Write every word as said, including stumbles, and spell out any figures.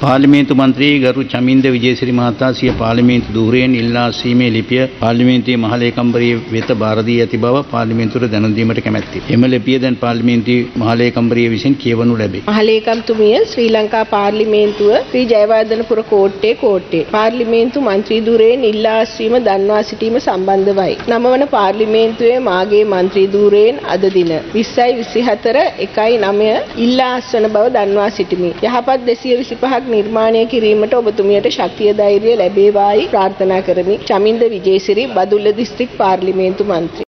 පාර්ලිමේන්තු මන්ත්‍රී ගරු චමින්ද විජේසිරි මහතා සිය පාර්ලිමේන්තු ධූරයෙන් ඉල්ලා සීමේ ලිපිය පාර්ලිමේන්තුවේ මහ ලේකම්වරිය වෙත බාර දී ඇති බව පාර්ලිමේන්තුවට දැනුම් දීමට කැමැත්තේ. එම ලිපිය දැන් පාර්ලිමේන්තුවේ මහ ලේකම්වරිය විසින් කියවනු ලැබේ. මහ ලේකම්තුමිය ශ්‍රී ලංකා පාර්ලිමේන්තුව ශ්‍රී ජයවර්ධනපුර කෝට්ටේ කෝට්ටේ පාර්ලිමේන්තු මන්ත්‍රී ධූරයෙන් ඉල්ලා අස්වීම දන්වා සිටීම සම්බන්ධවයි. නව වන පාර්ලිමේන්තුවේ මාගේ මන්ත්‍රී ධූරයෙන් අද දින විස්සයි විසිහතර එකයි නවය ඉල්ලා අස්වන බව දන්වා සිටිමි. යහපත් දෙසිය විසිපහක් නිර්මාණය කිරීමට ඔබතුමියට ශක්තිය ධෛර්යය ලැබේවායි ප්‍රාර්ථනා කරමි. චමින්ද විජේසිරි බදුල්ල දිස්ත්‍රික් පාර්ලිමේන්තු මන්ත්‍රී.